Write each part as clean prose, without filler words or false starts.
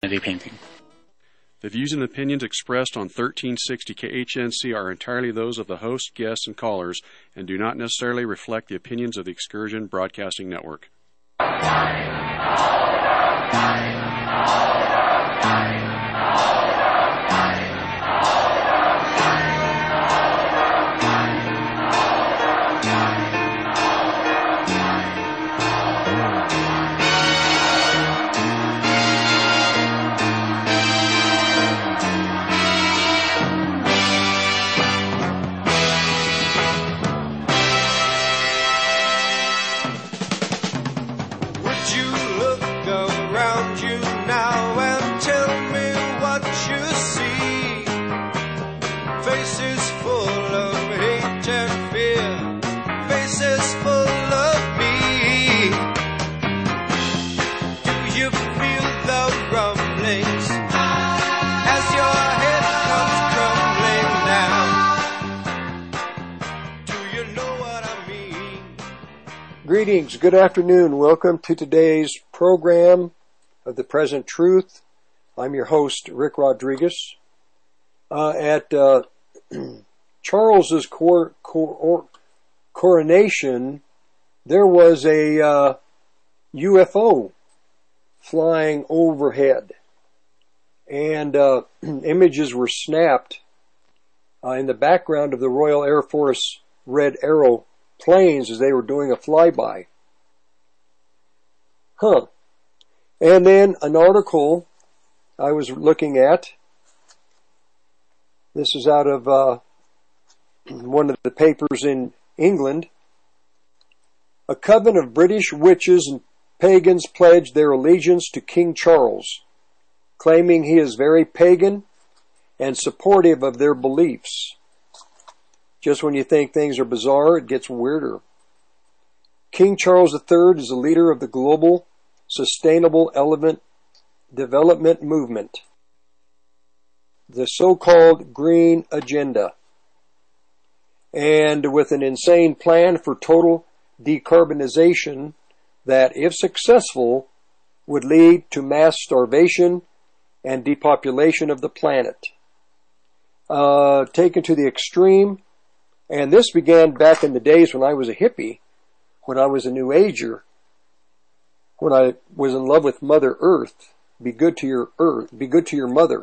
community painting. The views and opinions expressed on 1360 KHNC are entirely those of the host, guests, and callers, and do not necessarily reflect the opinions of the Excursion Broadcasting Network. Greetings, good afternoon. Welcome to today's program of The Present Truth. I'm your host, Rick Rodriguez. At Charles's coronation, there was a UFO flying overhead, and images were snapped in the background of the Royal Air Force Red Arrow planes as they were doing a flyby. And then an article I was looking at, this is out of one of the papers in England. A coven of British witches and pagans pledged their allegiance to King Charles, claiming he is very pagan and supportive of their beliefs. Just when you think things are bizarre, it gets weirder. King Charles III is a leader of the global sustainable development movement, the so-called Green Agenda, and with an insane plan for total decarbonization that, if successful, would lead to mass starvation and depopulation of the planet. Taken to the extreme, and this began back in the days when I was a hippie, when I was a New Ager, when I was in love with Mother Earth. Be good to your earth, be good to your mother.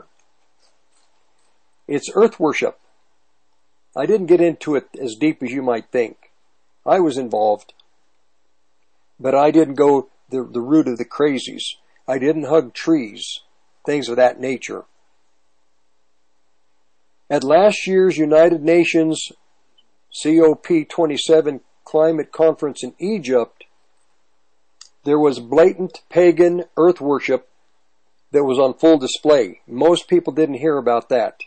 It's earth worship. I didn't get into it as deep as you might think. I was involved, but I didn't go the route of the crazies. I didn't hug trees, things of that nature. At last year's United Nations COP27 climate conference in Egypt, there was blatant pagan earth worship that was on full display. Most people didn't hear about that.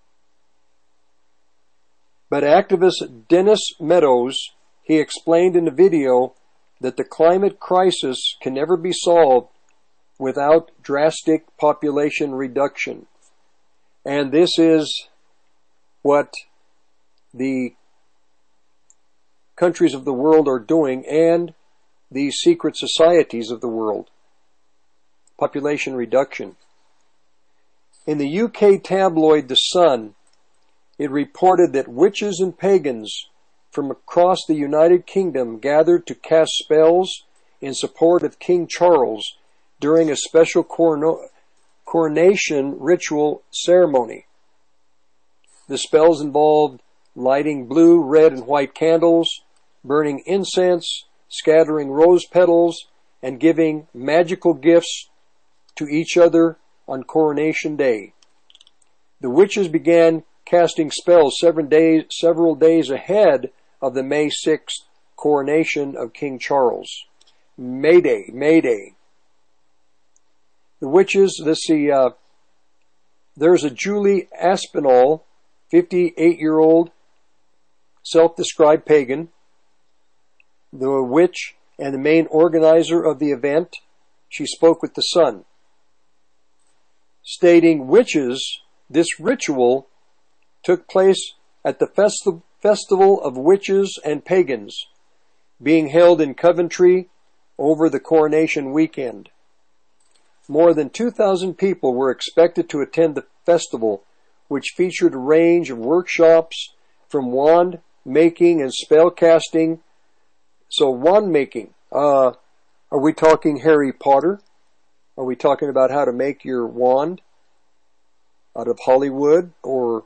But activist Dennis Meadows, he explained in a video that the climate crisis can never be solved without drastic population reduction. And this is what the countries of the world are doing, and the secret societies of the world. Population reduction. In the UK tabloid The Sun, it reported that witches and pagans from across the United Kingdom gathered to cast spells in support of King Charles during a special coronation ritual ceremony. The spells involved lighting blue, red, and white candles, burning incense, scattering rose petals, and giving magical gifts to each other on coronation day. The witches began casting spells several days ahead of the May 6th coronation of King Charles. May Day, May Day. The witches, there's a Julie Aspinall, 58-year-old, self-described pagan, the witch and the main organizer of the event. She spoke with The Sun, stating, "Witches, this ritual took place at the Festival of Witches and Pagans, being held in Coventry over the coronation weekend. More than 2,000 people were expected to attend the festival, which featured a range of workshops from wand making and spell casting. So wand making, are we talking Harry Potter? Are we talking about how to make your wand out of Hollywood, or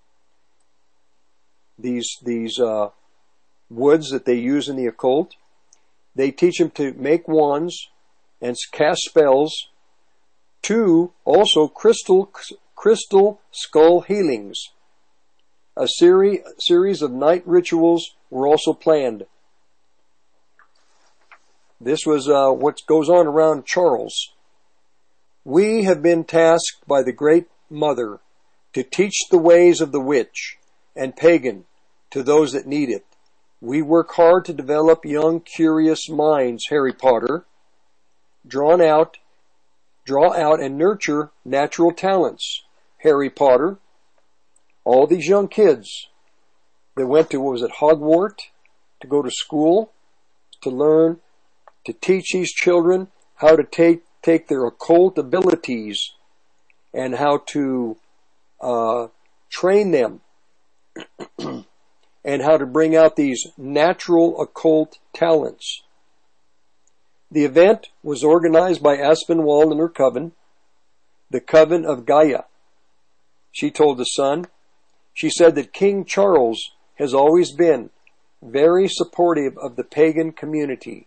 these woods that they use in the occult? They teach them to make wands and cast spells. 2, also crystal skull healings. A series of night rituals were also planned. This was what goes on around Charles. We have been tasked by the Great Mother to teach the ways of the witch and pagan to those that need it. We work hard to develop young, curious minds, Harry Potter, draw out and nurture natural talents, Harry Potter. All these young kids that went to, Hogwarts, to go to school, to learn, to teach these children how to take their occult abilities and how to train them and how to bring out these natural occult talents. The event was organized by Aspinwall and her coven, the Coven of Gaia. She told the Sun, she said that King Charles has always been very supportive of the pagan community.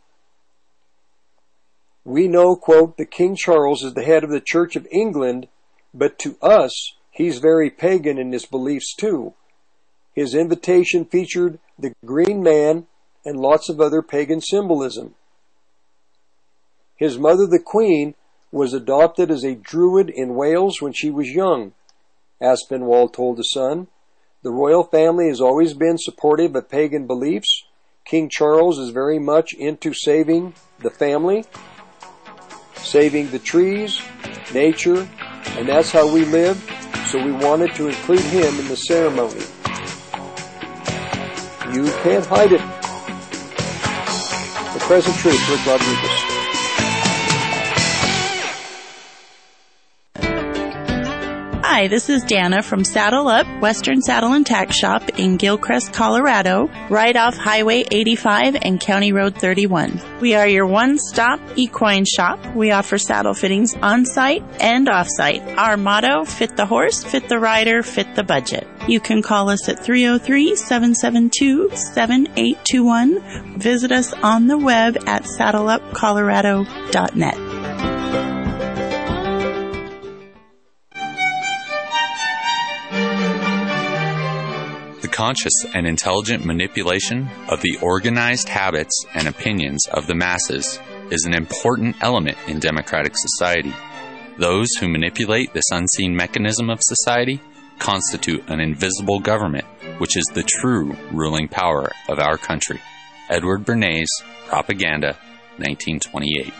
We know, quote, that King Charles is the head of the Church of England, but to us, he's very pagan in his beliefs too. His invitation featured the green man and lots of other pagan symbolism. His mother, the Queen, was adopted as a druid in Wales when she was young, Aspinwall told the Sun. The royal family has always been supportive of pagan beliefs. King Charles is very much into saving the family, saving the trees, nature, and that's how we live, so we wanted to include him in the ceremony. You can't hide it. The Present Truth, Rick Rodriguez. Hi, this is Dana from Saddle Up, Western Saddle and Tack Shop in Gilcrest, Colorado, right off Highway 85 and County Road 31. We are your one-stop equine shop. We offer saddle fittings on-site and off-site. Our motto, fit the horse, fit the rider, fit the budget. You can call us at 303-772-7821. Visit us on the web at saddleupcolorado.net. Conscious and intelligent manipulation of the organized habits and opinions of the masses is an important element in democratic society. Those who manipulate this unseen mechanism of society constitute an invisible government, which is the true ruling power of our country. Edward Bernays, Propaganda, 1928.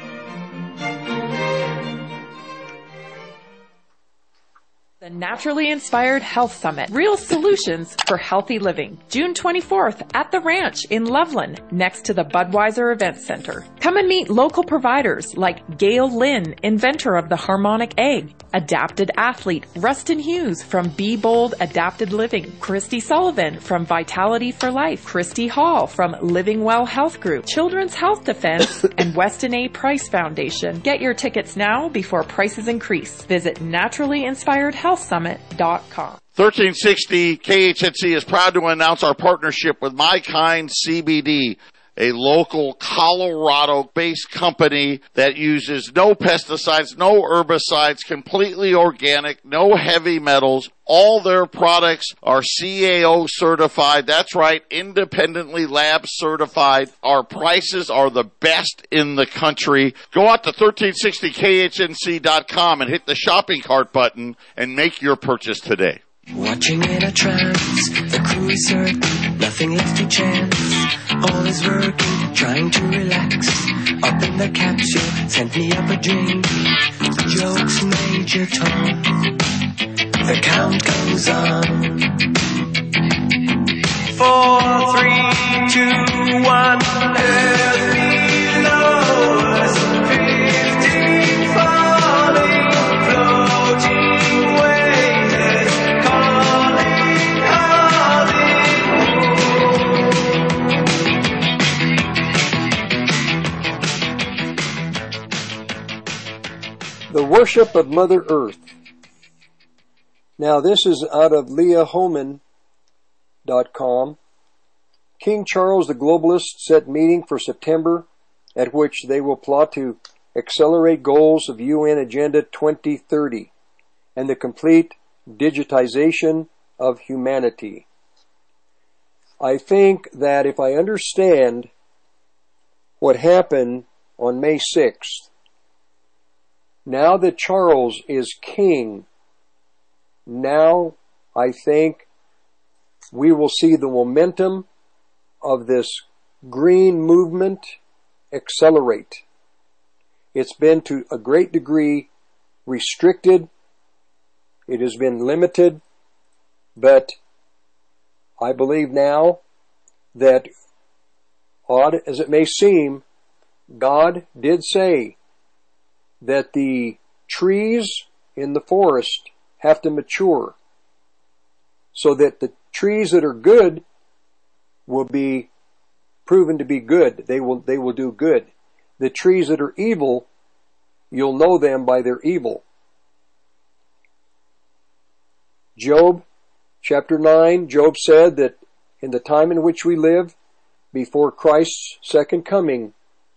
The Naturally Inspired Health Summit. Real solutions for healthy living. June 24th at the Ranch in Loveland, next to the Budweiser Event Center. Come and meet local providers like Gail Lynn, inventor of the Harmonic Egg, adapted athlete Rustin Hughes from Be Bold Adapted Living, Christy Sullivan from Vitality for Life, Christy Hall from Living Well Health Group, Children's Health Defense, and Weston A. Price Foundation. Get your tickets now before prices increase. Visit naturallyinspiredhealthsummit.com. 1360 KHNC is proud to announce our partnership with My Kind CBD, a local Colorado-based company that uses no pesticides, no herbicides, completely organic, no heavy metals. All their products are CAO certified. That's right, independently lab certified. Our prices are the best in the country. Go out to 1360khnc.com and hit the shopping cart button and make your purchase today. Watching in a trance, the crew is certain, nothing left to chance. All is working, trying to relax. Up in the capsule, sent me up a dream. Jokes, Major Tom. The count goes on. 4, 3, 2, 1. Earth below us, 15, 5. worship of Mother Earth. Now this is out of leahhoman.com. King Charles the Globalist set meeting for September at which they will plot to accelerate goals of UN Agenda 2030 and the complete digitization of humanity. I think that if I understand what happened on May 6th, now that Charles is king, now I think we will see the momentum of this green movement accelerate. It's been to a great degree restricted. It has been limited, but I believe now that, odd as it may seem, God did say that the trees in the forest have to mature so that the trees that are good will be proven to be good. They will do good. The trees that are evil, you'll know them by their evil. Job chapter 9, Job said that in the time in which we live, before Christ's second coming,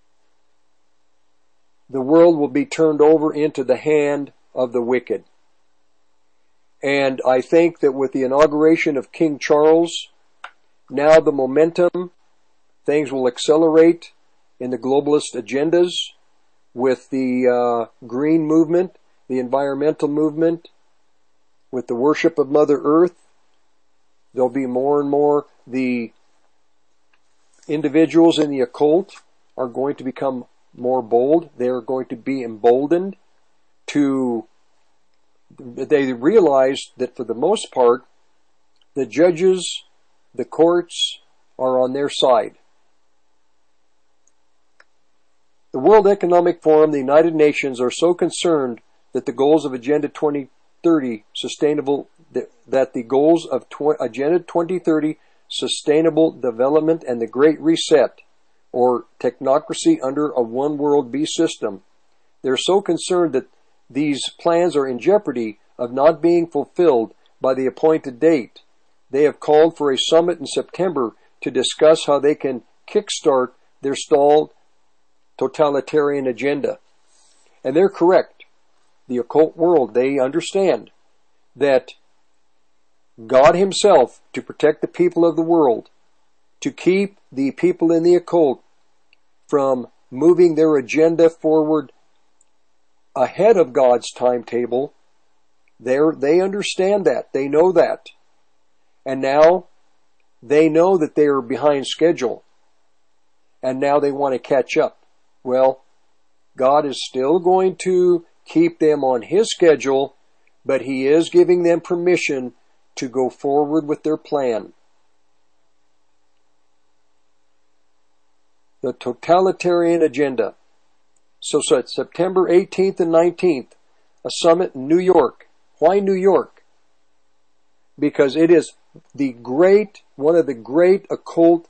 the world will be turned over into the hand of the wicked. And I think that with the inauguration of King Charles, now the momentum, things will accelerate in the globalist agendas with the green movement, the environmental movement, with the worship of Mother Earth. There'll be more and more the individuals in the occult are going to become more bold. They're going to be emboldened to, they realize that for the most part, the judges, the courts are on their side. The World Economic Forum, the United Nations are so concerned that the goals of Agenda 2030 sustainable, that the goals of Agenda 2030 sustainable development and the Great Reset, or technocracy under a one world beast system, they're so concerned that these plans are in jeopardy of not being fulfilled by the appointed date. They have called for a summit in September to discuss how they can kickstart their stalled totalitarian agenda. And they're correct. The occult world, they understand that God himself, to protect the people of the world, to keep the people in the occult from moving their agenda forward ahead of God's timetable, they understand that. They know that. And now they know that they are behind schedule. And now they want to catch up. Well, God is still going to keep them on his schedule, but he is giving them permission to go forward with their plan. The totalitarian agenda. So it's September 18th and 19th, a summit in New York. Why New York? Because it is one of the great occult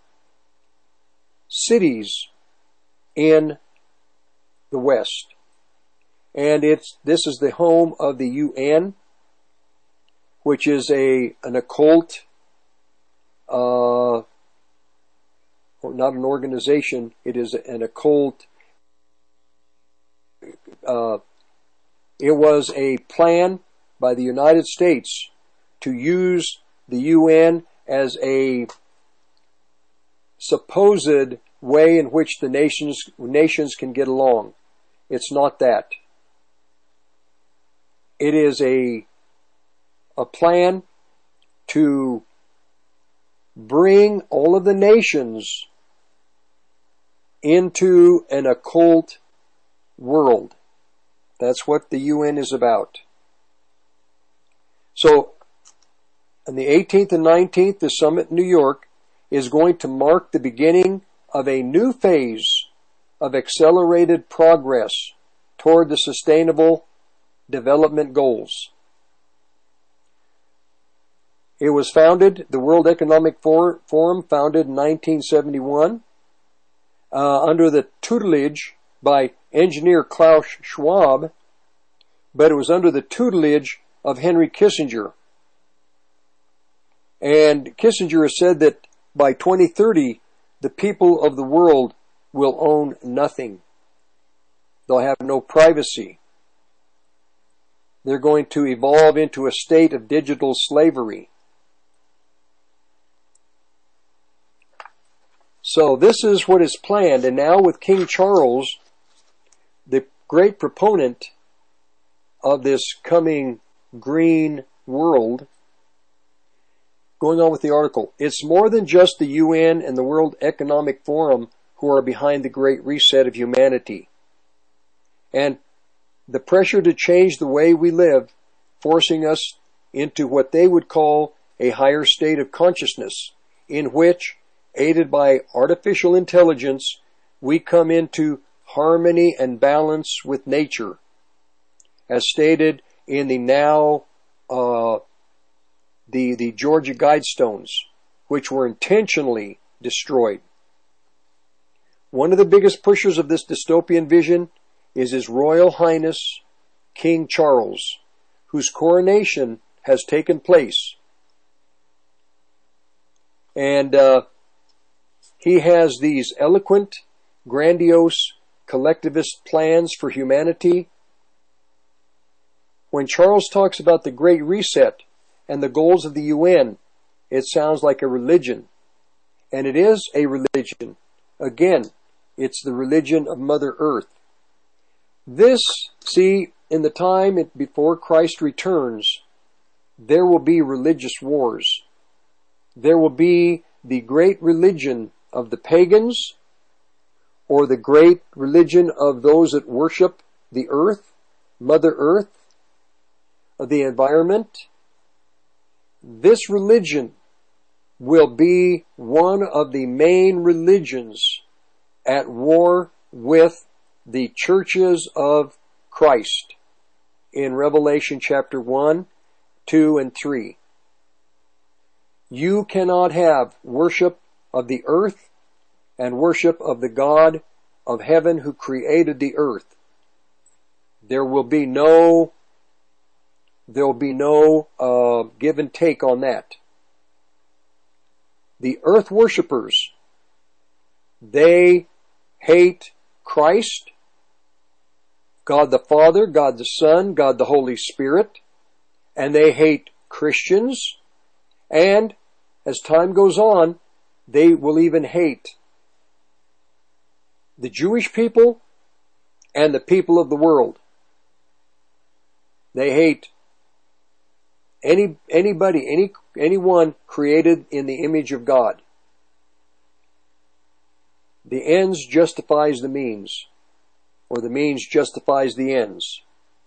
cities in the West. And this is the home of the UN, which is an occult, not an organization, it is an occult. It was a plan by the United States to use the UN as a supposed way in which the nations can get along. It's not that. It is a plan to bring all of the nations into an occult world. That's what the UN is about. So, on the 18th and 19th, the summit in New York is going to mark the beginning of a new phase of accelerated progress toward the sustainable development goals. It was founded, the World Economic Forum, founded in 1971, under the tutelage by engineer Klaus Schwab, but it was under the tutelage of Henry Kissinger. And Kissinger has said that by 2030, the people of the world will own nothing. They'll have no privacy. They're going to evolve into a state of digital slavery. So this is what is planned, and now with King Charles, the great proponent of this coming green world, going on with the article, it's more than just the UN and the World Economic Forum who are behind the great reset of humanity. And the pressure to change the way we live, forcing us into what they would call a higher state of consciousness, in which, aided by artificial intelligence, we come into harmony and balance with nature, as stated in the now the Georgia Guidestones, which were intentionally destroyed. One of the biggest pushers of this dystopian vision is His Royal Highness King Charles, whose coronation has taken place. And he has these eloquent, grandiose, collectivist plans for humanity. When Charles talks about the Great Reset and the goals of the UN, it sounds like a religion. And it is a religion. Again, it's the religion of Mother Earth. This, see, in the time before Christ returns, there will be religious wars. There will be the great religion of the pagans, or the great religion of those that worship the earth, Mother Earth, the environment. This religion will be one of the main religions at war with the churches of Christ in Revelation chapter 1, 2, and 3. You cannot have worship of the earth and worship of the God of heaven who created the earth. There will be no give and take on that. The earth worshippers, they hate Christ, God the Father, God the Son, God the Holy Spirit, and they hate Christians, and as time goes on, they will even hate the Jewish people and the people of the world. They hate anyone created in the image of God. The ends justifies the means, or the means justifies the ends.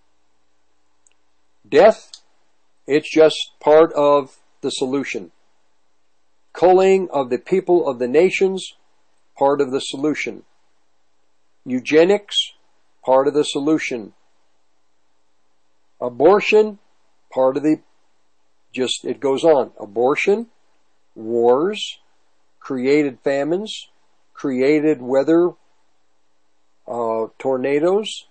Death, it's just part of the solution. Culling of the people of the nations, part of the solution. Eugenics, part of the solution. Abortion, part of the, it goes on. Abortion, wars, created famines, created weather, tornadoes,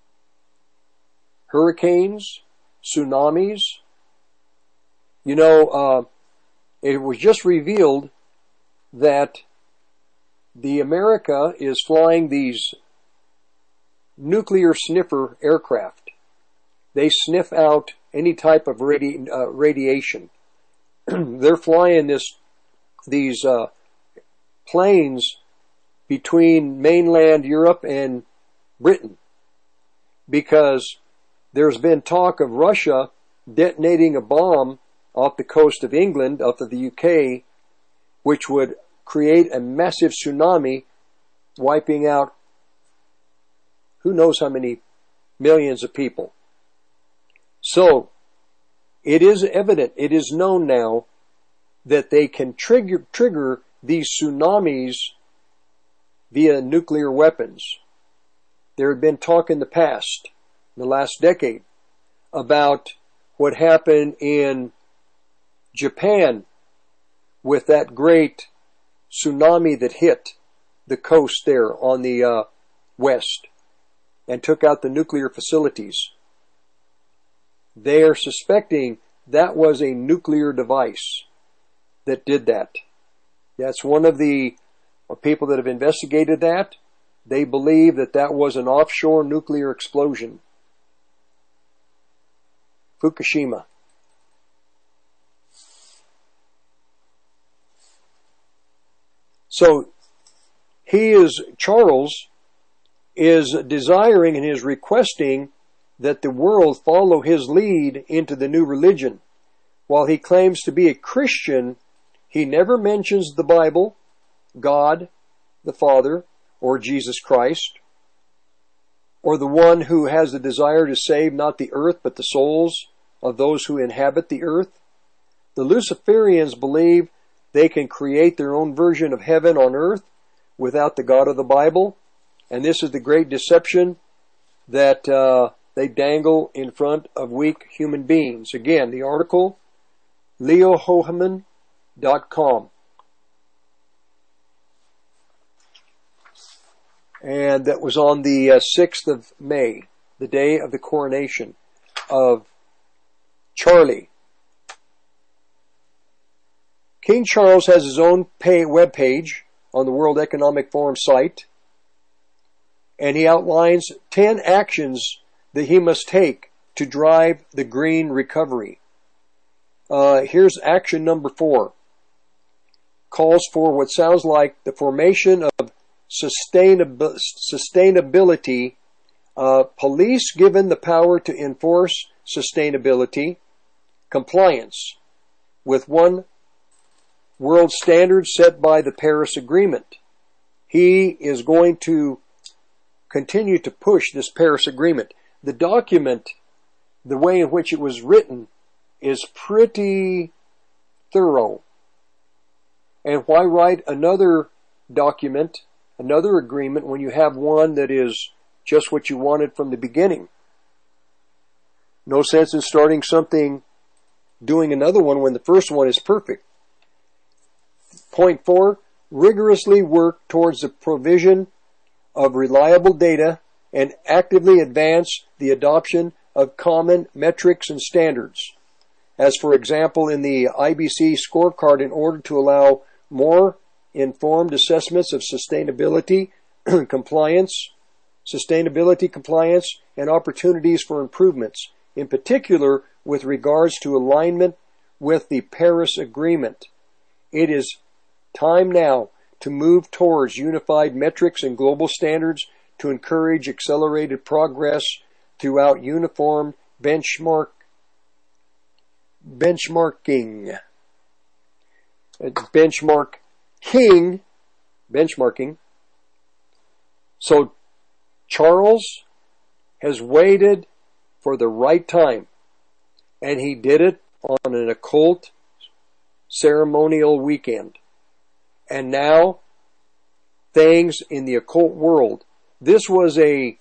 hurricanes, tsunamis. You know, it was just revealed that the America is flying these nuclear sniffer aircraft. They sniff out any type of radiation. They're flying these planes between mainland Europe and Britain, because there's been talk of Russia detonating a bomb off the coast of England, off of the UK, which would create a massive tsunami, wiping out who knows how many millions of people. So, it is evident, it is known now, that they can trigger these tsunamis via nuclear weapons. There had been talk in the past, in the last decade, about what happened in Japan with that great tsunami that hit the coast there on the west and took out the nuclear facilities. They are suspecting that was a nuclear device that did that. That's one of the people that have investigated that. They believe that that was an offshore nuclear explosion. Fukushima. So Charles is desiring and is requesting that the world follow his lead into the new religion. While he claims to be a Christian, he never mentions the Bible, God, the Father, or Jesus Christ, or the one who has the desire to save not the earth but the souls of those who inhabit the earth. The Luciferians believe they can create their own version of heaven on earth without the God of the Bible, and this is the great deception that they dangle in front of weak human beings. Again, the article, leohohmann.com. And that was on the 6th of May, the day of the coronation of Charlie. King Charles has his own web page on the World Economic Forum site, and he outlines 10 actions that he must take to drive the green recovery. Here's action number 4. Calls for what sounds like the formation of sustainability, police given the power to enforce sustainability, compliance with one world standard set by the Paris Agreement. He is going to continue to push this Paris Agreement. The document, the way in which it was written, is pretty thorough. And why write another document, another agreement, when you have one that is just what you wanted from the beginning? No sense in starting something, doing another one when the first one is perfect. Point 4, rigorously work towards the provision of reliable data and actively advance the adoption of common metrics and standards. As for example, in the IBC scorecard, in order to allow more informed assessments of sustainability compliance, and opportunities for improvements, in particular with regards to alignment with the Paris Agreement. It is time now to move towards unified metrics and global standards to encourage accelerated progress throughout uniform benchmarking. So Charles has waited for the right time, and he did it on an occult ceremonial weekend. And now, things in the occult world. This was the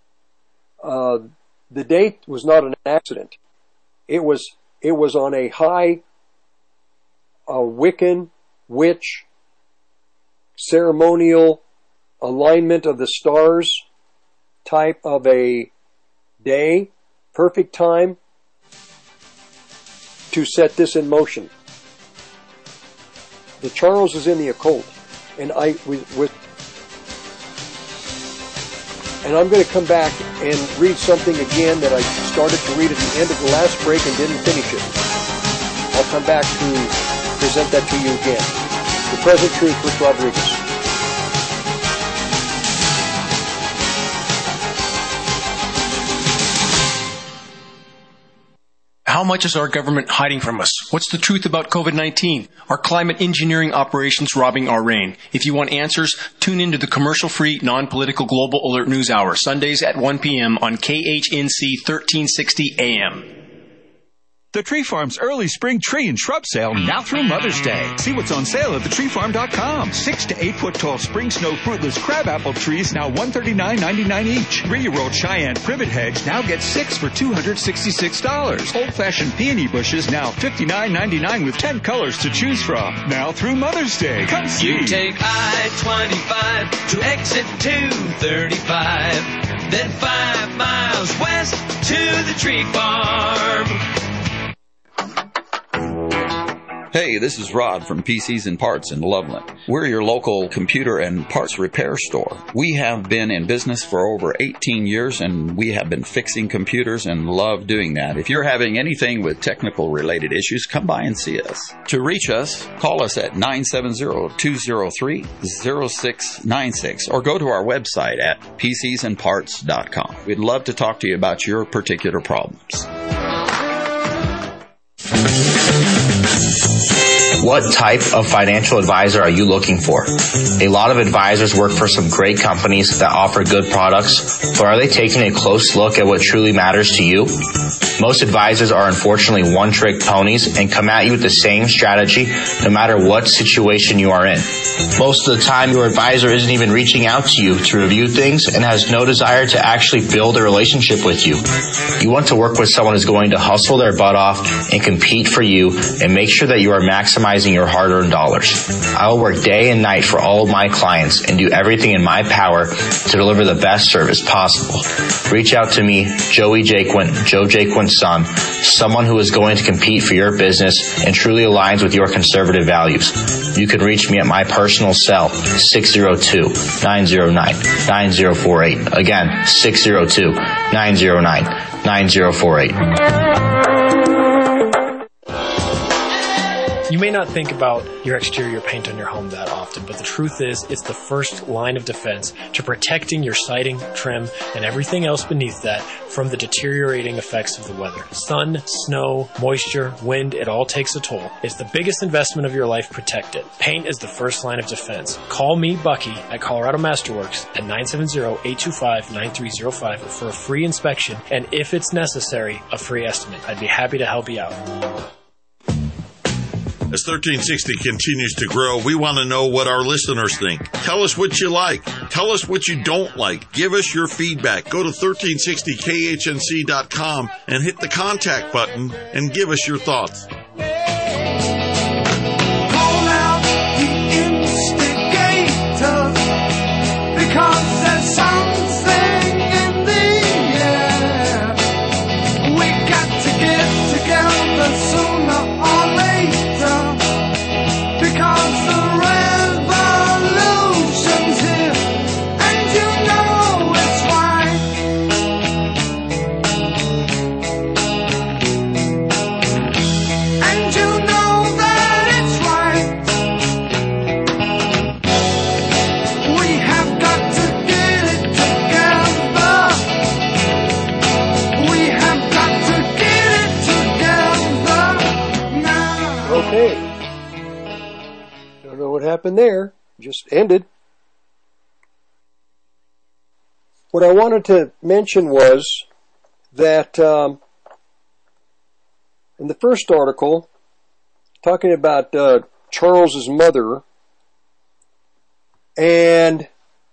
date was not an accident. It was on a high, Wiccan, witch, ceremonial alignment of the stars type of a day, perfect time to set this in motion. The Charles is in the occult, and I'm going to come back and read something again that I started to read at the end of the last break and didn't finish it. I'll come back to present that to you again. The Present Truth with Rodriguez. How much is our government hiding from us? What's the truth about COVID-19? Are climate engineering operations robbing our rain? If you want answers, tune into the commercial-free, non-political Global Alert News Hour, Sundays at 1 p.m. on KHNC 1360 AM. The Tree Farm's early spring tree and shrub sale now through Mother's Day. See what's on sale at thetreefarm.com. 6 to 8 foot tall spring snow fruitless crabapple trees now $139.99 each. 3-year-old Cheyenne privet hedge now gets 6 for $266. Old-fashioned peony bushes now $59.99 with 10 colors to choose from. Now through Mother's Day. Come see. You take I-25 to exit 235, then 5 miles west to the Tree Farm. Hey, this is Rod from PCs and Parts in Loveland. We're your local computer and parts repair store. We have been in business for over 18 years, and we have been fixing computers and love doing that. If you're having anything with technical related issues, come by and see us. To reach us, call us at 970-203-0696 or go to our website at pcsandparts.com. We'd love to talk to you about your particular problems. What type of financial advisor are you looking for? A lot of advisors work for some great companies that offer good products, but are they taking a close look at what truly matters to you? Most advisors are unfortunately one-trick ponies and come at you with the same strategy no matter what situation you are in. Most of the time, your advisor isn't even reaching out to you to review things and has no desire to actually build a relationship with you. You want to work with someone who's going to hustle their butt off and compete for you and make sure that you are maximizing your hard-earned dollars. I will work day and night for all of my clients and do everything in my power to deliver the best service possible. Reach out to me, Joey Jaquint, Joe Jaquint's son, someone who is going to compete for your business and truly aligns with your conservative values. You can reach me at my personal cell, 602-909-9048. Again, 602-909-9048. You may not think about your exterior paint on your home that often, but the truth is it's the first line of defense to protecting your siding, trim, and everything else beneath that from the deteriorating effects of the weather. Sun, snow, moisture, wind, it all takes a toll. It's the biggest investment of your life. Protect it. Paint is the first line of defense. Call me, Bucky, at Colorado Masterworks at 970-825-9305 for a free inspection and, if it's necessary, a free estimate. I'd be happy to help you out. As 1360 continues to grow, we want to know what our listeners think. Tell us what you like. Tell us what you don't like. Give us your feedback. Go to 1360khnc.com and hit the contact button and give us your thoughts. Call out the instigators, because there's something in the air. We got to get together sooner or later, because the revolution's here, and you know it's right. And you know that it's right. We have got to get it together. We have got to get it together now. Okay. Don't know what happened there. Just ended. What I wanted to mention was that in the first article, talking about Charles's mother, and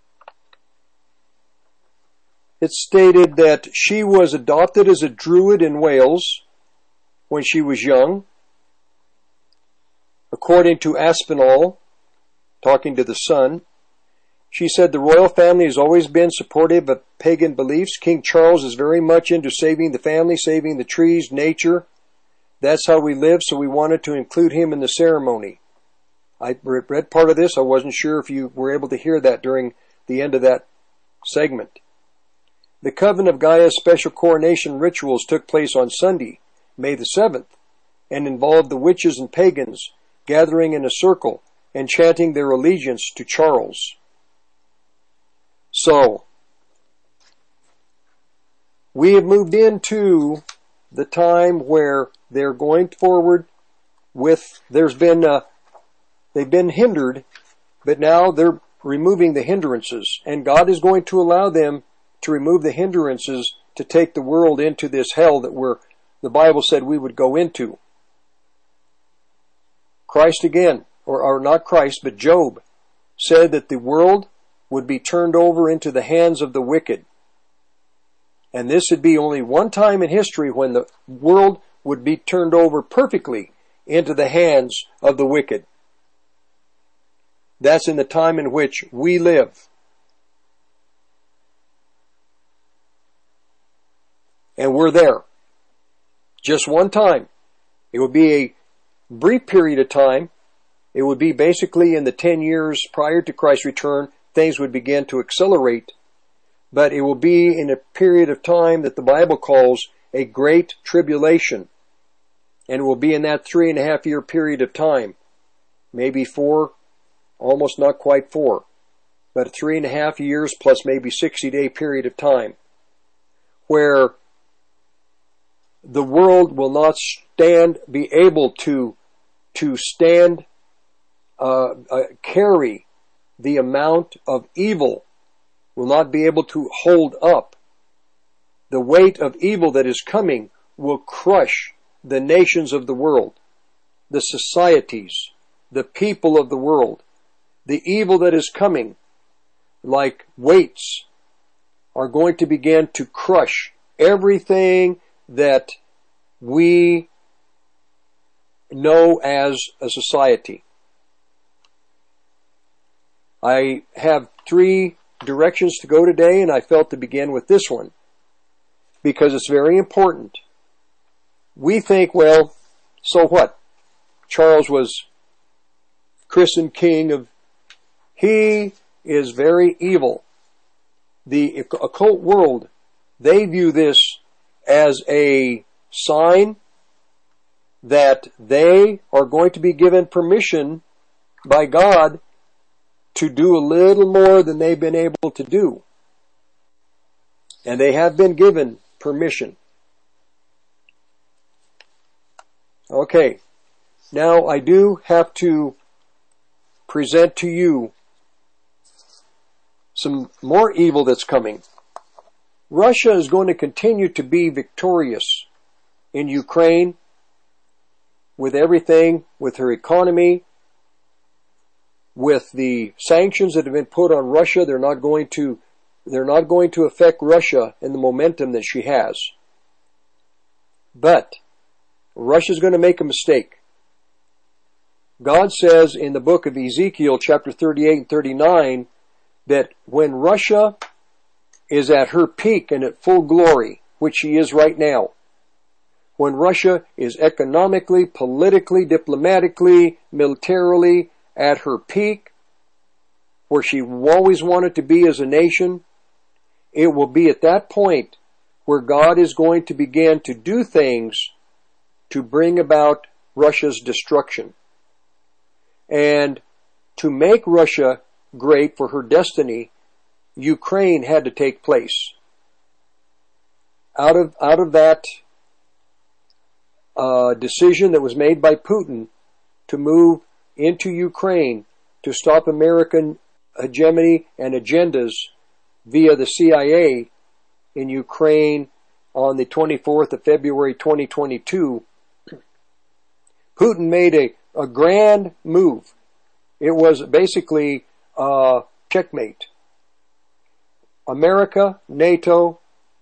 it stated that she was adopted as a Druid in Wales when she was young. According to Aspinall, talking to the Sun, she said the royal family has always been supportive of pagan beliefs. King Charles is very much into saving the family, saving the trees, nature. That's how we live, so we wanted to include him in the ceremony. I read part of this. I wasn't sure if you were able to hear that during the end of that segment. The Coven of Gaia's special coronation rituals took place on Sunday, May the 7th, and involved the witches and pagans gathering in a circle and chanting their allegiance to Charles. So, we have moved into the time where they're going forward with, they've been hindered, but now they're removing the hindrances, and God is going to allow them to remove the hindrances to take the world into this hell that the Bible said we would go into. Christ again, or not Christ, but Job, said that the world would be turned over into the hands of the wicked. And this would be only one time in history when the world would be turned over perfectly into the hands of the wicked. That's in the time in which we live. And we're there. Just one time. It would be a brief period of time. It would be basically in the 10 years prior to Christ's return, things would begin to accelerate. But it will be in a period of time that the Bible calls a great tribulation. And it will be in that 3.5 year period of time. Maybe 4, almost not quite 4. But 3.5 years plus maybe 60-day period of time. Where the world will not be able to carry the amount of evil, will not be able to hold up. The weight of evil that is coming will crush the nations of the world, the societies, the people of the world. The evil that is coming, like weights, are going to begin to crush everything that we know as a society. I have 3 directions to go today, and I felt to begin with this one because it's very important. We think, well, so what? Charles was christened king of... He is very evil. The occult world, they view this as a sign that they are going to be given permission by God to do a little more than they've been able to do. And they have been given permission. Okay. Now I do have to present to you some more evil that's coming. Russia is going to continue to be victorious in Ukraine with everything, with her economy, with the sanctions that have been put on Russia. They're not going to affect Russia in the momentum that she has. But Russia's going to make a mistake. God says in the book of Ezekiel, chapter 38 and 39, that when Russia is at her peak and at full glory, which she is right now, when Russia is economically, politically, diplomatically, militarily at her peak, where she always wanted to be as a nation, it will be at that point where God is going to begin to do things to bring about Russia's destruction. And to make Russia great for her destiny, Ukraine had to take place. Out of that decision that was made by Putin to move into Ukraine to stop American hegemony and agendas via the CIA in Ukraine on the 24th of February 2022, Putin made a grand move. It was basically checkmate. America, NATO,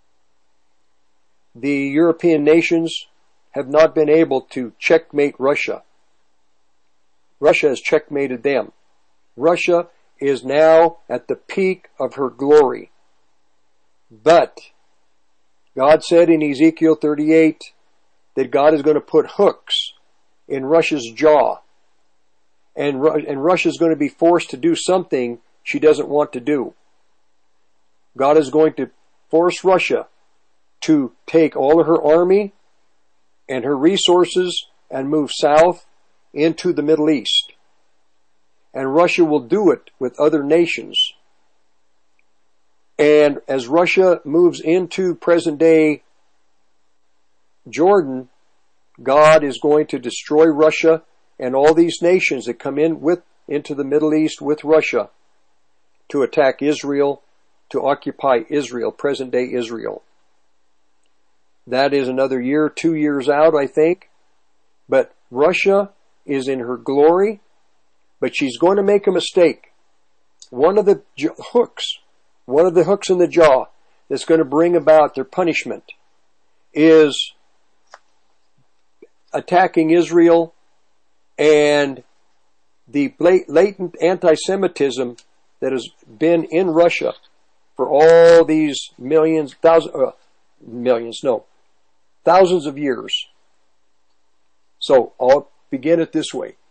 the European nations have not been able to checkmate Russia. Russia has checkmated them. Russia is now at the peak of her glory. But God said in Ezekiel 38 that God is going to put hooks in Russia's jaw. And Russia's going to be forced to do something she doesn't want to do. God is going to force Russia to take all of her army and her resources and move south into the Middle East. And Russia will do it with other nations. And as Russia moves into present-day Jordan, God is going to destroy Russia and all these nations that come into the Middle East with Russia to attack Israel, to occupy Israel, present-day Israel. That is another year, 2 years out, I think. But Russia is in her glory, but she's going to make a mistake. One of the hooks in the jaw that's going to bring about their punishment is attacking Israel and the latent anti-Semitism that has been in Russia for all these thousands of years. So I'll begin it this way.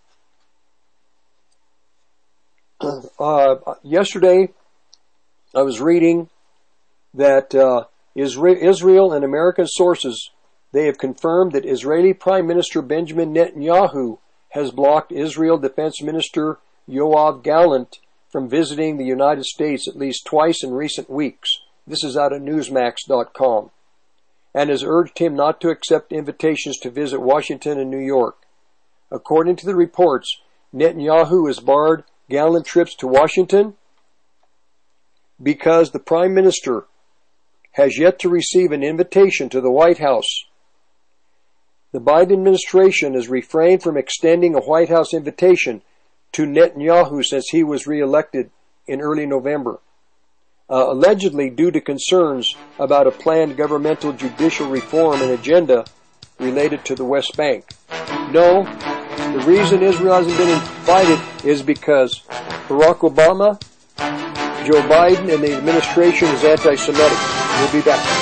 Yesterday, I was reading that Israel and American sources, they have confirmed that Israeli Prime Minister Benjamin Netanyahu has blocked Israel Defense Minister Yoav Gallant from visiting the United States at least twice in recent weeks. This is out of Newsmax.com. And has urged him not to accept invitations to visit Washington and New York. According to the reports, Netanyahu has barred Gallant trips to Washington because the Prime Minister has yet to receive an invitation to the White House. The Biden administration has refrained from extending a White House invitation to Netanyahu since he was reelected in early November, allegedly due to concerns about a planned governmental judicial reform and agenda related to the West Bank. No, the reason Israel hasn't been invited is because Barack Obama, Joe Biden, and the administration is anti-Semitic. We'll be back.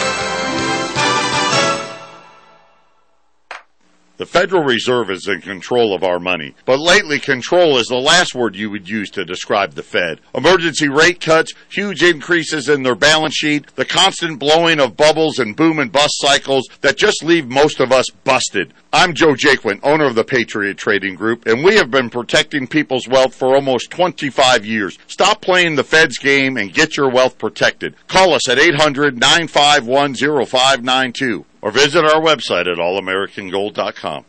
The Federal Reserve is in control of our money, but lately control is the last word you would use to describe the Fed. Emergency rate cuts, huge increases in their balance sheet, the constant blowing of bubbles and boom and bust cycles that just leave most of us busted. I'm Joe Jaquin, owner of the Patriot Trading Group, and we have been protecting people's wealth for almost 25 years. Stop playing the Fed's game and get your wealth protected. Call us at 800-951-0592 or visit our website at allamericangold.com.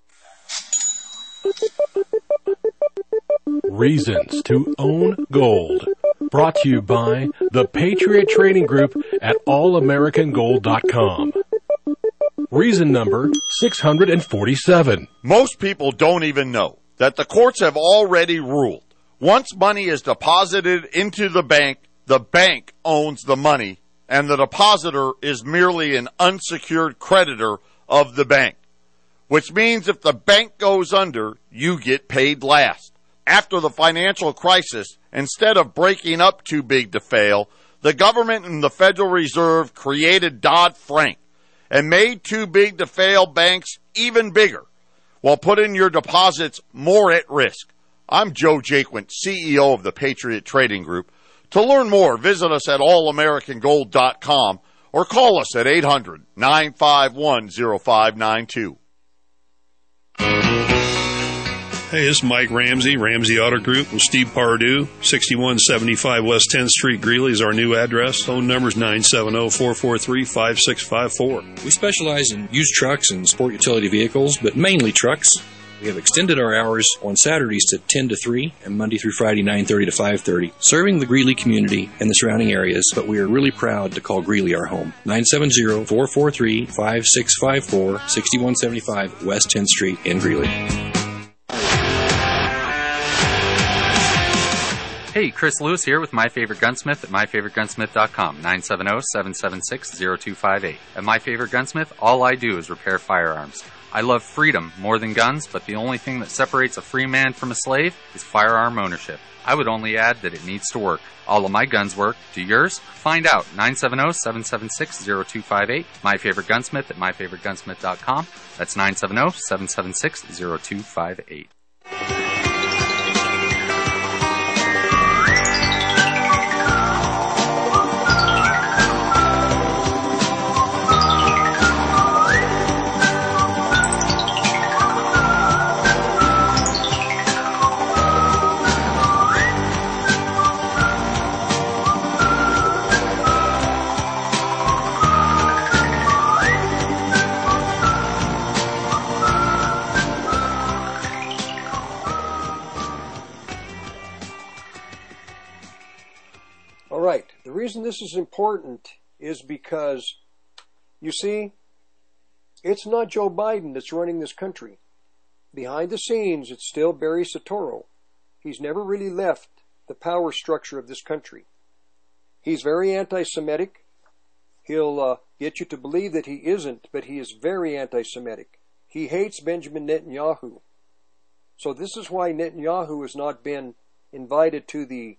Reasons to own gold. Brought to you by the Patriot Trading Group at allamericangold.com. Reason number 647. Most people don't even know that the courts have already ruled. Once money is deposited into the bank owns the money, and the depositor is merely an unsecured creditor of the bank. Which means if the bank goes under, you get paid last. After the financial crisis, instead of breaking up too big to fail, the government and the Federal Reserve created Dodd-Frank and made too big to fail banks even bigger, while putting your deposits more at risk. I'm Joe Jaquin, CEO of the Patriot Trading Group. To learn more, visit us at allamericangold.com or call us at 800-951-0592. Hey, this is Mike Ramsey, Ramsey Auto Group with Steve Pardue, 6175 West 10th Street, Greeley is our new address. Phone number is 970-443-5654. We specialize in used trucks and sport utility vehicles, but mainly trucks. We have extended our hours on Saturdays to 10 to 3 and Monday through Friday 9:30 to 5:30, serving the Greeley community and the surrounding areas, but we are really proud to call Greeley our home. 970-443-5654, 6175 West 10th Street in Greeley. Hey, Chris Lewis here with My Favorite Gunsmith at MyFavoriteGunsmith.com, 970-776-0258. At My Favorite Gunsmith, all I do is repair firearms. I love freedom more than guns, but the only thing that separates a free man from a slave is firearm ownership. I would only add that it needs to work. All of my guns work. Do yours? Find out. 970-776-0258. My Favorite Gunsmith at MyFavoriteGunsmith.com. That's 970-776-0258. The reason this is important is because, you see, it's not Joe Biden that's running this country. Behind the scenes, it's still Barry Soetoro. He's never really left the power structure of this country. He's very anti-Semitic. He'll get you to believe that he isn't, but he is very anti-Semitic. He hates Benjamin Netanyahu. So this is why Netanyahu has not been invited to the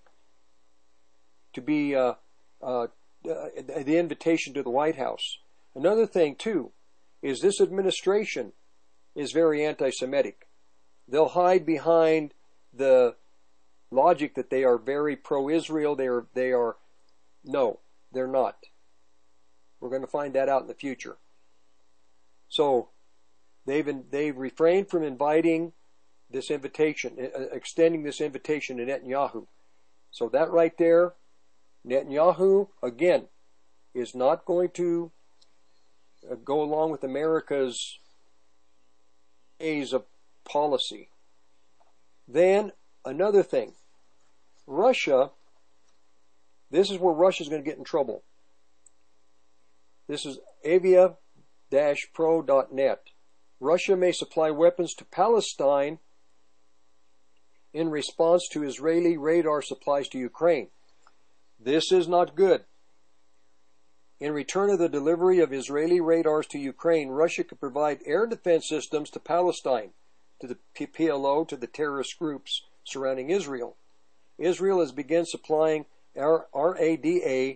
invitation to the White House. Another thing, too, is this administration is very anti-Semitic. They'll hide behind the logic that they are very pro-Israel. No, they're not. We're going to find that out in the future. So they've refrained from inviting this invitation, extending this invitation to Netanyahu. So that right there, Netanyahu, again, is not going to go along with America's ways of policy. Then, another thing. Russia, this is where Russia's going to get in trouble. This is avia-pro.net. Russia may supply weapons to Palestine in response to Israeli radar supplies to Ukraine. This is not good. In return of the delivery of Israeli radars to Ukraine, Russia could provide air defense systems to Palestine, to the PLO, to the terrorist groups surrounding Israel. Israel has begun supplying RADA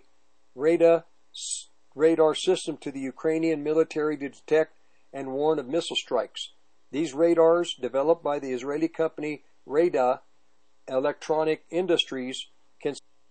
radar system to the Ukrainian military to detect and warn of missile strikes. These radars, developed by the Israeli company Rada Electronic Industries, can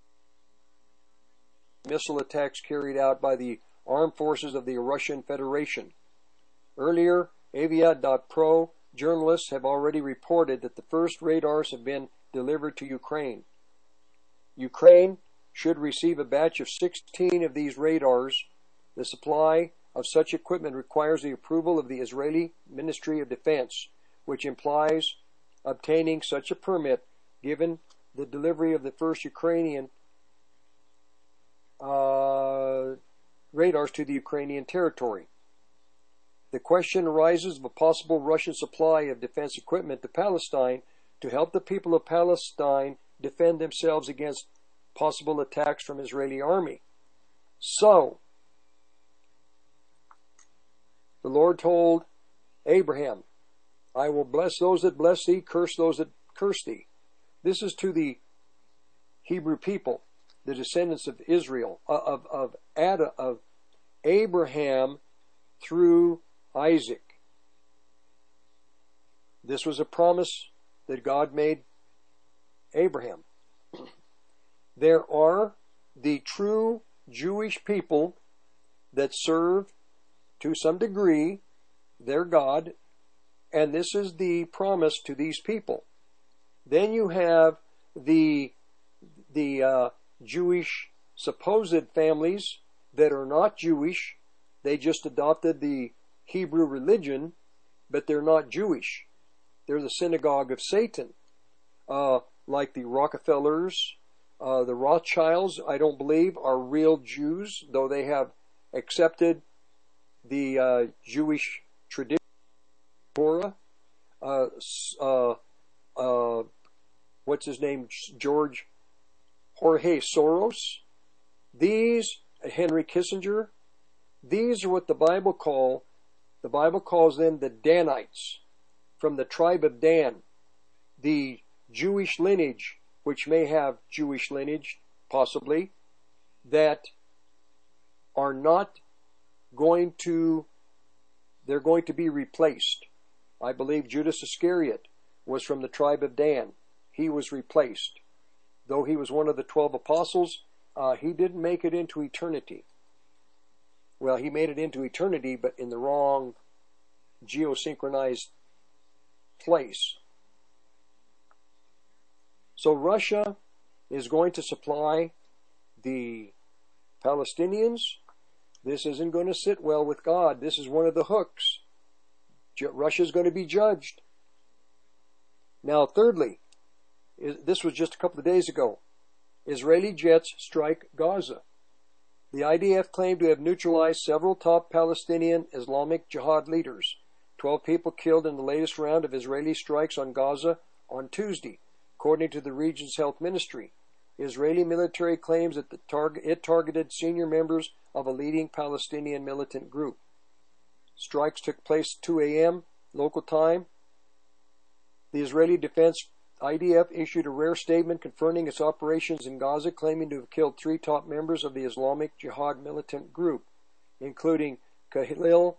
missile attacks carried out by the armed forces of the Russian Federation. Earlier, Avia.pro journalists have already reported that the first radars have been delivered to Ukraine. Ukraine should receive a batch of 16 of these radars. The supply of such equipment requires the approval of the Israeli Ministry of Defense, which implies obtaining such a permit given the delivery of the first Ukrainian radars to the Ukrainian territory. The question arises of a possible Russian supply of defense equipment to Palestine to help the people of Palestine defend themselves against possible attacks from Israeli army. So, the Lord told Abraham, I will bless those that bless thee, curse those that curse thee. This is to the Hebrew people, the descendants of Israel, of Abraham through Isaac. This was a promise that God made Abraham. There are the true Jewish people that serve to some degree their God, and this is the promise to these people. Then you have the Jewish supposed families that are not Jewish. They just adopted the Hebrew religion, but they're not Jewish. They're the synagogue of Satan, like the Rockefellers, the Rothschilds. I don't believe are real Jews, though they have accepted the Jewish tradition. Torah, what's his name? Jorge Soros. These, Henry Kissinger. These are what the Bible calls them the Danites, from the tribe of Dan, the Jewish lineage, which may have Jewish lineage, possibly, that are not going to, they're going to be replaced. I believe Judas Iscariot was from the tribe of Dan. He was replaced. Though he was one of the 12 apostles, he didn't make it into eternity. Well, he made it into eternity, but in the wrong geosynchronized place. So Russia is going to supply the Palestinians. This isn't going to sit well with God. This is one of the hooks. Russia's going to be judged. Now, thirdly, this was just a couple of days ago. Israeli jets strike Gaza. The IDF claimed to have neutralized several top Palestinian Islamic Jihad leaders. 12 people killed in the latest round of Israeli strikes on Gaza on Tuesday, according to the region's health ministry. Israeli military claims that it targeted senior members of a leading Palestinian militant group. Strikes took place at 2 a.m. local time. The Israeli Defense IDF issued a rare statement confirming its operations in Gaza, claiming to have killed 3 top members of the Islamic Jihad militant group, including Khalil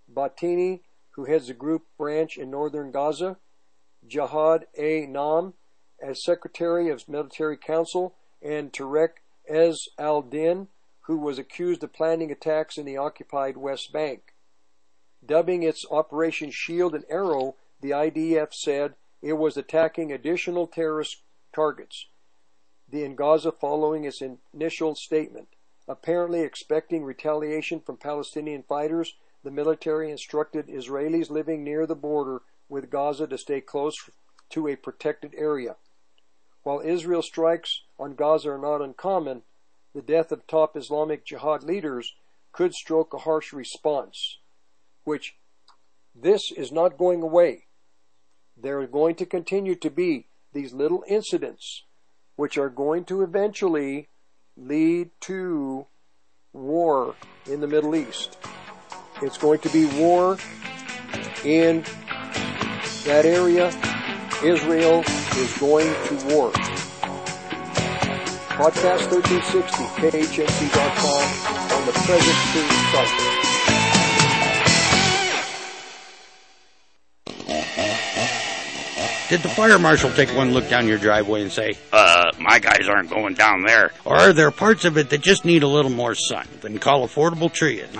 Batini, who heads the group branch in northern Gaza, Jihad A. Nam as Secretary of Military Council, and Tarek Ez al-Din, who was accused of planning attacks in the occupied West Bank. Dubbing its Operation Shield and Arrow, the IDF said it was attacking additional terrorist targets in Gaza following its initial statement. Apparently expecting retaliation from Palestinian fighters, the military instructed Israelis living near the border with Gaza to stay close to a protected area. While Israel strikes on Gaza are not uncommon, the death of top Islamic Jihad leaders could stroke a harsh response, which this is not going away. There are going to continue to be these little incidents which are going to eventually lead to war in the Middle East. It's going to be war in that area. Israel is going to war. Podcast 1360, KHNC.com on the Present Truth site. Did the fire marshal take one look down your driveway and say, my guys aren't going down there? Or are there parts of it that just need a little more sun? Then call Affordable Tree at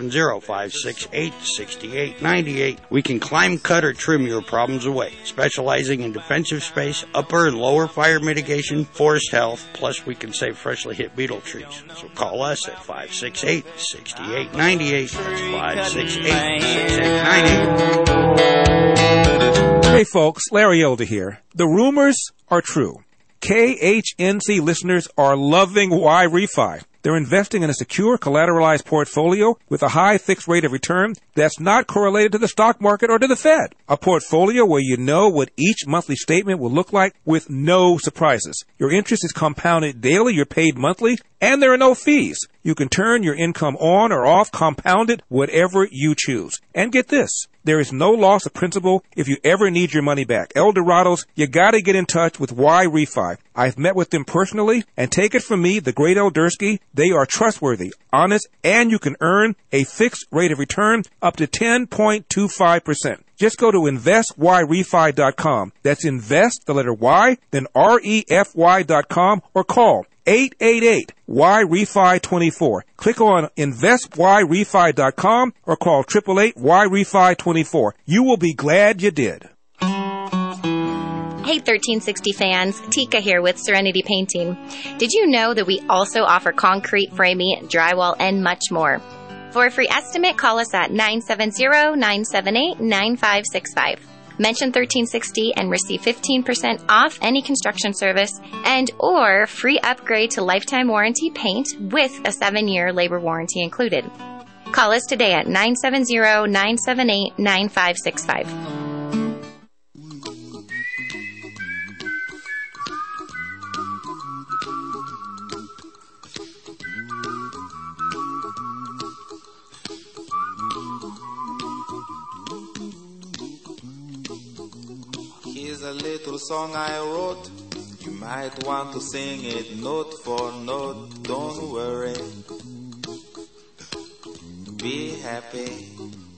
970-568-6898. We can climb, cut, or trim your problems away, specializing in defensive space, upper and lower fire mitigation, forest health, plus we can save freshly hit beetle trees. So call us at 568-6898. That's 568-6898. Hey folks, Larry Elder here. The rumors are true. KHNC listeners are loving Y-Refi. They're investing in a secure collateralized portfolio with a high fixed rate of return that's not correlated to the stock market or to the Fed. A portfolio where you know what each monthly statement will look like with no surprises. Your interest is compounded daily, you're paid monthly, and there are no fees. You can turn your income on or off, compounded, whatever you choose. And get this, there is no loss of principal if you ever need your money back. Eldorados, you gotta get in touch with Y-Refi. I've met with them personally, and take it from me, the great Eldersky, they are trustworthy, honest, and you can earn a fixed rate of return up to 10.25%. Just go to investyrefi.com. That's invest, the letter Y, then REFY.com, or call 888-Y-REFI-24. Click on investyrefi.com or call 888-Y-REFI-24. You will be glad you did. Hey 1360 fans, Tika here with Serenity Painting. Did you know that we also offer concrete, framing, drywall, and much more? For a free estimate, call us at 970-978-9565. Mention 1360 and receive 15% off any construction service and or free upgrade to lifetime warranty paint with a 7-year labor warranty included. Call us today at 970-978-9565. Here's a little song I wrote. You might want to sing it note for note. Don't worry. Be happy.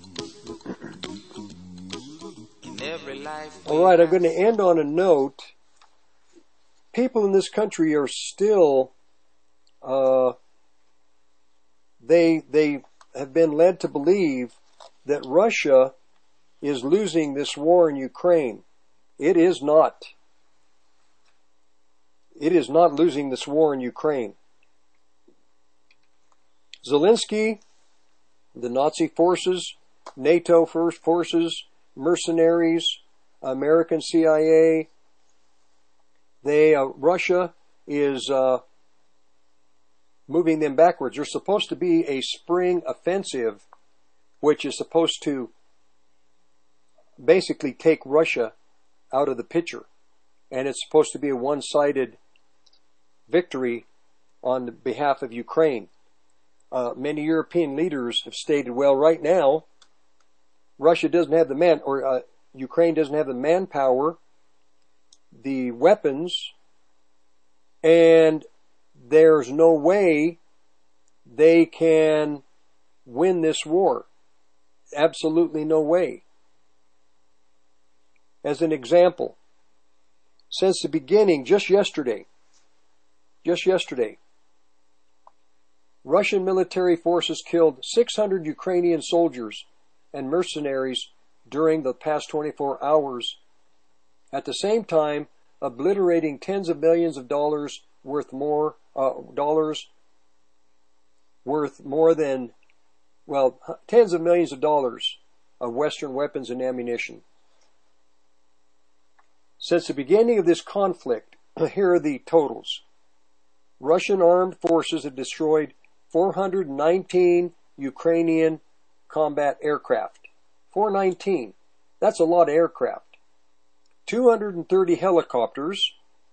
In every life. All right, I'm going to end on a note. People in this country are still, they have been led to believe that Russia is losing this war in Ukraine. It is not. It is not losing this war in Ukraine. Zelensky, the Nazi forces, NATO first forces, mercenaries, American CIA, Russia is moving them backwards. There's supposed to be a spring offensive, which is supposed to basically take Russia out of the picture. And it's supposed to be a one-sided victory on behalf of Ukraine. Many European leaders have stated, well, right now, Russia doesn't have the Ukraine doesn't have the manpower, the weapons, and there's no way they can win this war. absolutely no way. As an example, since the beginning, just yesterday, Russian military forces killed 600 Ukrainian soldiers and mercenaries during the past 24 hours, at the same time obliterating tens of millions of dollars worth more than, tens of millions of dollars of Western weapons and ammunition. Since the beginning of this conflict, here are the totals. Russian armed forces have destroyed 419 Ukrainian combat aircraft. 419. That's a lot of aircraft. 230 helicopters,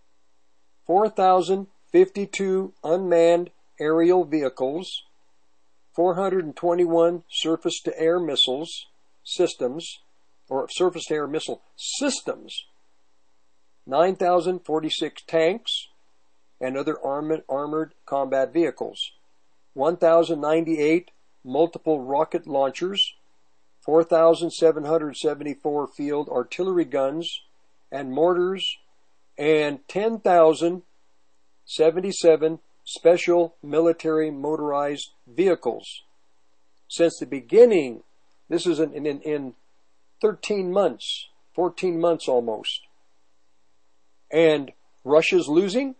4,052 unmanned aerial vehicles, 421 surface-to-air missile systems, 9,046 tanks and other armored combat vehicles, 1,098 multiple rocket launchers, 4,774 field artillery guns and mortars, and 10,077 special military motorized vehicles. Since the beginning, this is in 13 months, 14 months almost. And Russia's losing?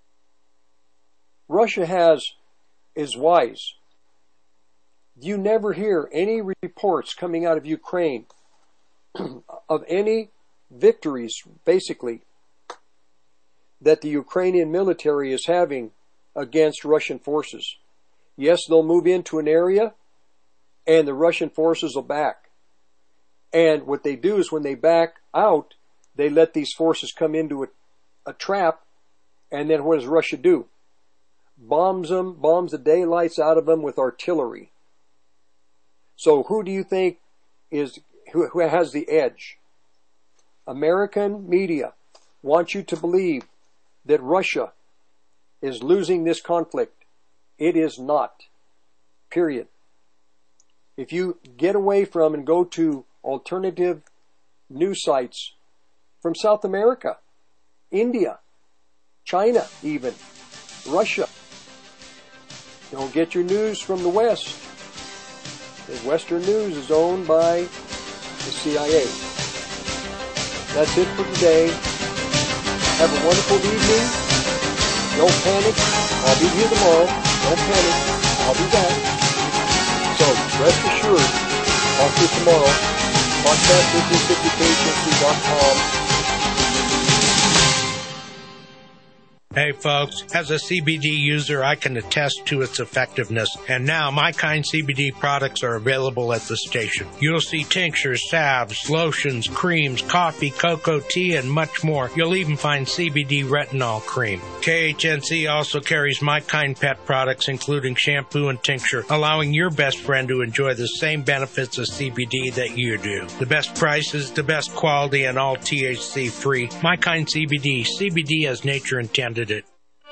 Russia is wise. You never hear any reports coming out of Ukraine of any victories, basically, that the Ukrainian military is having against Russian forces. Yes, they'll move into an area and the Russian forces will back. And what they do is when they back out, they let these forces come into a trap, and then what does Russia do? Bombs the daylights out of them with artillery. So who do you think who has the edge? American media want you to believe that Russia is losing this conflict. It is not. Period. If you get away from and go to alternative news sites from South America, India, China even, Russia, don't get your news from the West. The Western news is owned by the CIA. That's it for today. Have a wonderful evening. Don't panic. I'll be here tomorrow. Don't panic. I'll be back. So rest assured, talk to you tomorrow. Podcast 1360khmc.com. Hey folks, as a CBD user, I can attest to its effectiveness, and now My Kind CBD products are available at the station. You'll see tinctures, salves, lotions, creams, coffee, cocoa, tea, and much more. You'll even find CBD retinol cream. KHNC also carries My Kind pet products, including shampoo and tincture, allowing your best friend to enjoy the same benefits of CBD that you do. The best prices, the best quality, and all THC free. My Kind CBD. CBD as nature intended it.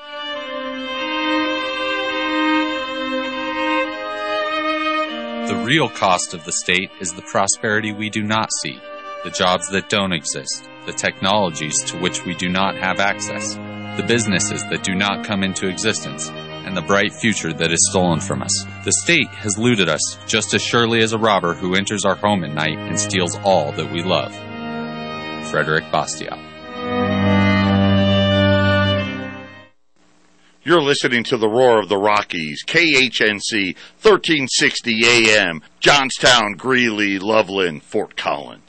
The real cost of the state is the prosperity we do not see, the jobs that don't exist, the technologies to which we do not have access, the businesses that do not come into existence, and the bright future that is stolen from us. The state has looted us just as surely as a robber who enters our home at night and steals all that we love. Frederick Bastiat. You're listening to the Roar of the Rockies, KHNC, 1360 AM, Johnstown, Greeley, Loveland, Fort Collins.